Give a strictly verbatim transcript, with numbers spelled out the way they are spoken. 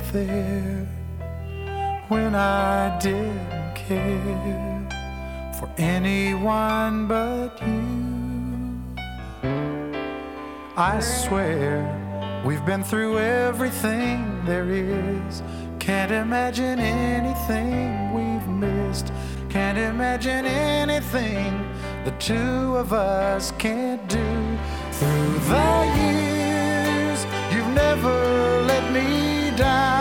there when I didn't care for anyone but you. I swear we've been through everything there is. Can't imagine anything we've missed. Can't imagine anything the two of us can't do. Through the years, you've never let me down.